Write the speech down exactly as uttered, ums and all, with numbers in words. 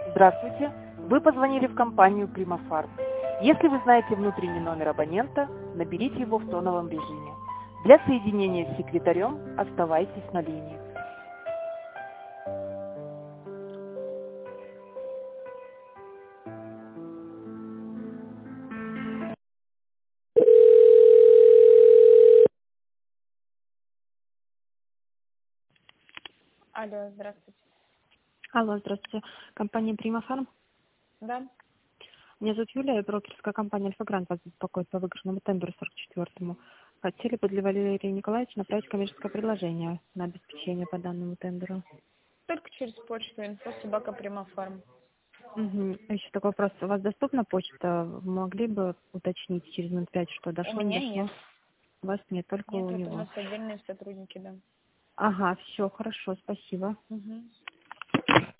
Здравствуйте, вы позвонили в компанию Примафарм. Если вы знаете внутренний номер абонента, наберите его в тоновом режиме. Для соединения с секретарем оставайтесь на линии. Алло, здравствуйте. Алло, здравствуйте. Компания Примафарм. Да? Меня зовут Юлия, я брокерская компания Альфа-Грант вас беспокоит по выигрышному тендеру сорок четвёртому. Хотели бы для Валерия Николаевича направить коммерческое предложение на обеспечение по данному тендеру. Только через почту инфо собака Примафарм. Угу. Еще такой вопрос. У вас доступна почта? Вы могли бы уточнить через минут пять, что У дошло, не меня дошло? нет. У вас нет, только Нет, у это у него. нас отдельные сотрудники, да. Ага, все, хорошо, спасибо. Угу.